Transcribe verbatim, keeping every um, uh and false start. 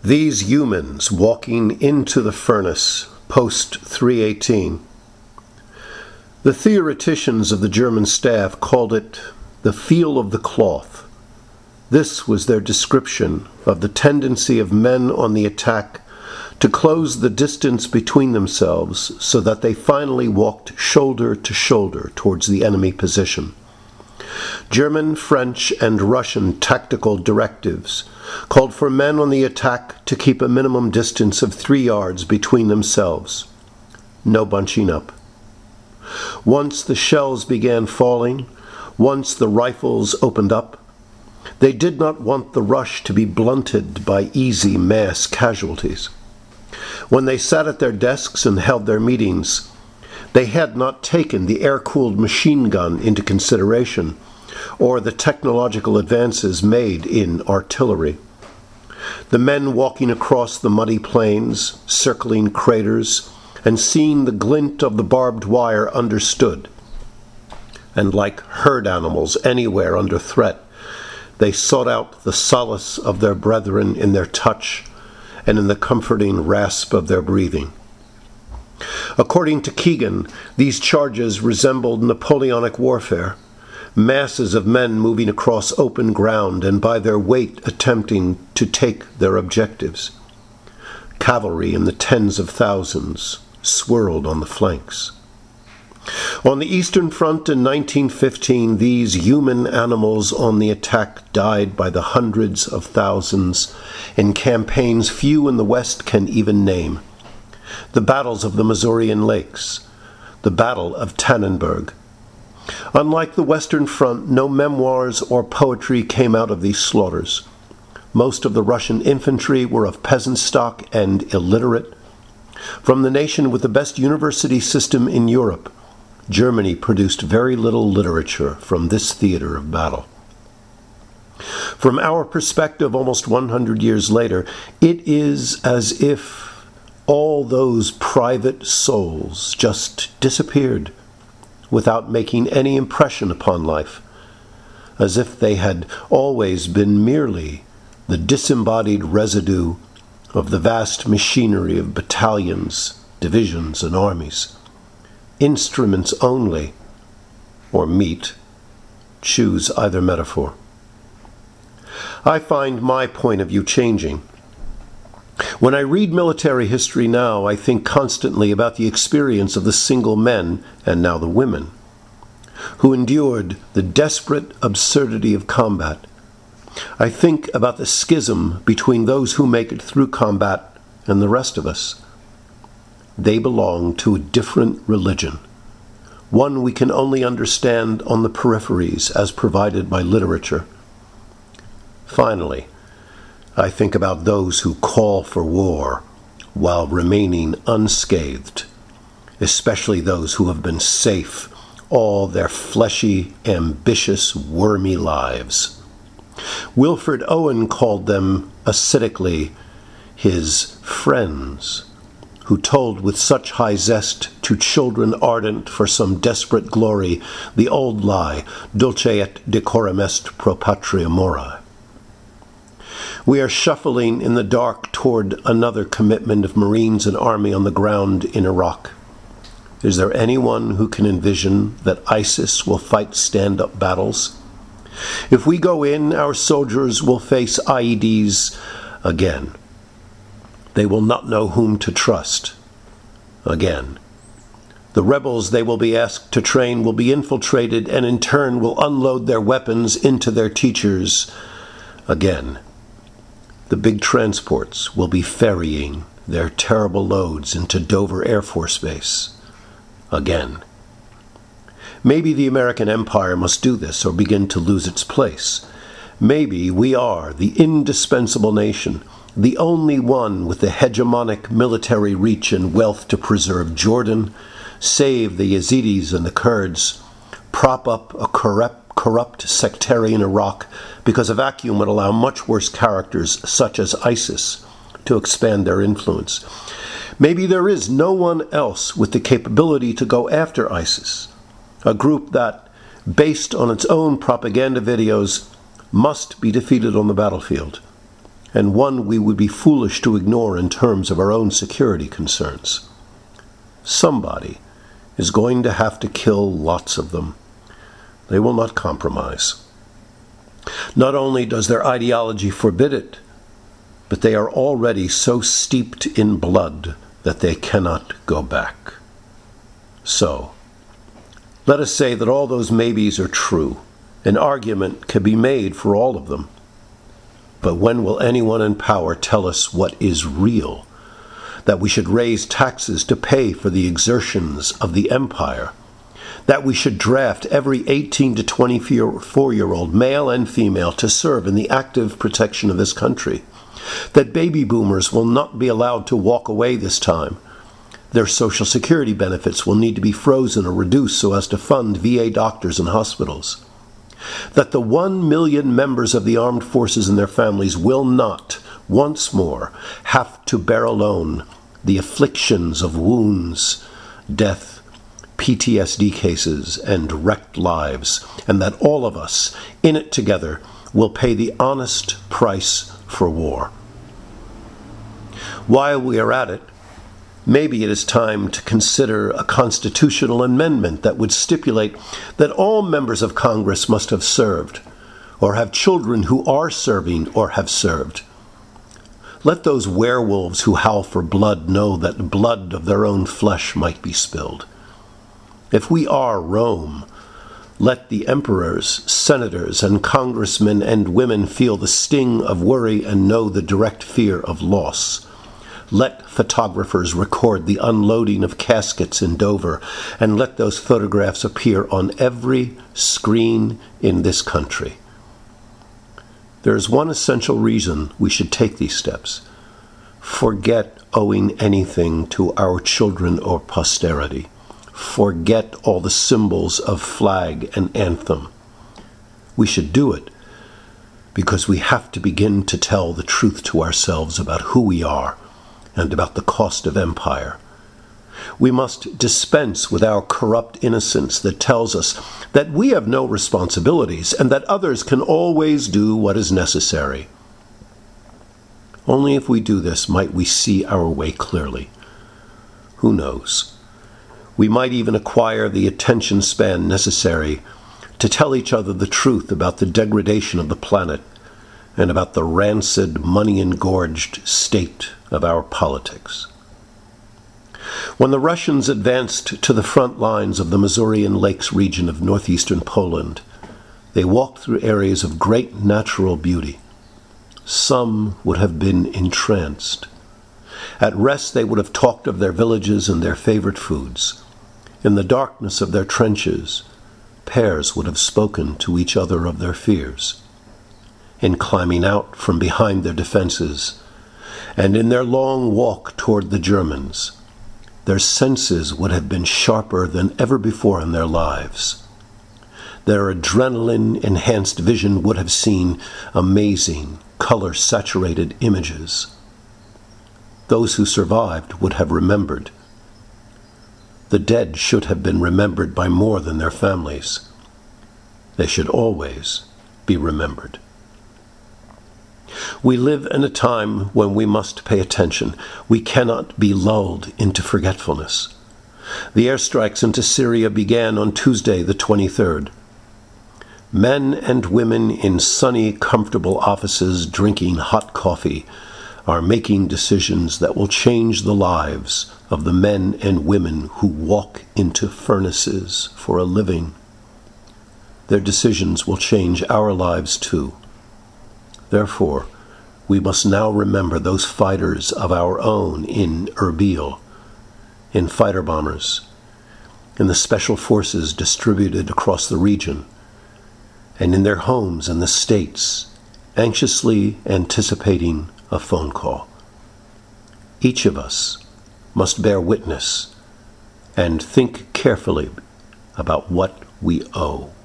These humans walking into the furnace, post three eighteen. The theoreticians of the German staff called it the feel of the cloth. This was their description of the tendency of men on the attack to close the distance between themselves so that they finally walked shoulder to shoulder towards the enemy position. German, French, and Russian tactical directives called for men on the attack to keep a minimum distance of three yards between themselves. No bunching up. Once the shells began falling, once the rifles opened up, they did not want the rush to be blunted by easy mass casualties. When they sat at their desks and held their meetings, they had not taken the air-cooled machine gun into consideration, or the technological advances made in artillery. The men walking across the muddy plains, circling craters, and seeing the glint of the barbed wire understood. And like herd animals anywhere under threat, they sought out the solace of their brethren in their touch and in the comforting rasp of their breathing. According to Keegan, these charges resembled Napoleonic warfare, masses of men moving across open ground and by their weight attempting to take their objectives. Cavalry in the tens of thousands swirled on the flanks. On the Eastern Front in nineteen fifteen, these human animals on the attack died by the hundreds of thousands in campaigns few in the West can even name. The battles of the Masurian Lakes, the Battle of Tannenberg. Unlike the Western Front, no memoirs or poetry came out of these slaughters. Most of the Russian infantry were of peasant stock and illiterate. From the nation with the best university system in Europe, Germany produced very little literature from this theater of battle. From our perspective, almost one hundred years later, it is as if all those private souls just disappeared without making any impression upon life, as if they had always been merely the disembodied residue of the vast machinery of battalions, divisions, and armies. Instruments only, or meat, choose either metaphor. I find my point of view changing. When I read military history now, I think constantly about the experience of the single men, and now the women, who endured the desperate absurdity of combat. I think about the schism between those who make it through combat and the rest of us. They belong to a different religion, one we can only understand on the peripheries as provided by literature. Finally, I think about those who call for war while remaining unscathed, especially those who have been safe all their fleshy, ambitious, wormy lives. Wilfred Owen called them acidically his friends, who told with such high zest to children ardent for some desperate glory the old lie, dulce et decorum est pro patria mori. We are shuffling in the dark toward another commitment of Marines and Army on the ground in Iraq. Is there anyone who can envision that ISIS will fight stand-up battles? If we go in, our soldiers will face I E Ds again. They will not know whom to trust again. The rebels they will be asked to train will be infiltrated and in turn will unload their weapons into their teachers again. The big transports will be ferrying their terrible loads into Dover Air Force Base again. Maybe the American empire must do this or begin to lose its place. Maybe we are the indispensable nation, the only one with the hegemonic military reach and wealth to preserve Jordan, save the Yazidis and the Kurds, prop up a corrupt, corrupt sectarian Iraq, because a vacuum would allow much worse characters such as ISIS to expand their influence. Maybe there is no one else with the capability to go after ISIS, a group that, based on its own propaganda videos, must be defeated on the battlefield. and one we would be foolish to ignore in terms of our own security concerns. Somebody is going to have to kill lots of them. They will not compromise. Not only does their ideology forbid it, but they are already so steeped in blood that they cannot go back. So, let us say that all those maybes are true. An argument can be made for all of them. But when will anyone in power tell us what is real? That we should raise taxes to pay for the exertions of the empire? That we should draft every eighteen to twenty-four-year-old male and female to serve in the active protection of this country? That baby boomers will not be allowed to walk away this time? Their Social Security benefits will need to be frozen or reduced so as to fund V A doctors and hospitals? That the one million members of the armed forces and their families will not, once more, have to bear alone the afflictions of wounds, death, P T S D cases, and wrecked lives, and that all of us, in it together, will pay the honest price for war. While we are at it, maybe it is time to consider a constitutional amendment that would stipulate that all members of Congress must have served, or have children who are serving or have served. Let those werewolves who howl for blood know that blood of their own flesh might be spilled. If we are Rome, let the emperors, senators, and congressmen and women feel the sting of worry and know the direct fear of loss. Let photographers record the unloading of caskets in Dover, and let those photographs appear on every screen in this country. There is one essential reason we should take these steps. Forget owing anything to our children or posterity. Forget all the symbols of flag and anthem. We should do it because we have to begin to tell the truth to ourselves about who we are and about the cost of empire. We must dispense with our corrupt innocence that tells us that we have no responsibilities and that others can always do what is necessary. Only if we do this might we see our way clearly. Who knows? We might even acquire the attention span necessary to tell each other the truth about the degradation of the planet and about the rancid, money-engorged state of our politics. When the Russians advanced to the front lines of the Masurian Lakes region of northeastern Poland, they walked through areas of great natural beauty. Some would have been entranced. At rest, they would have talked of their villages and their favorite foods. In the darkness of their trenches, pairs would have spoken to each other of their fears. In climbing out from behind their defenses, and in their long walk toward the Germans, their senses would have been sharper than ever before in their lives. Their adrenaline-enhanced vision would have seen amazing, color-saturated images. Those who survived would have remembered. The dead should have been remembered by more than their families. They should always be remembered. We live in a time when we must pay attention. We cannot be lulled into forgetfulness. The airstrikes into Syria began on Tuesday, the twenty-third. Men and women in sunny, comfortable offices drinking hot coffee are making decisions that will change the lives of the men and women who walk into furnaces for a living. Their decisions will change our lives too. Therefore, we must now remember those fighters of our own in Erbil, in fighter bombers, in the special forces distributed across the region, and in their homes in the States, anxiously anticipating a phone call. Each of us must bear witness and think carefully about what we owe.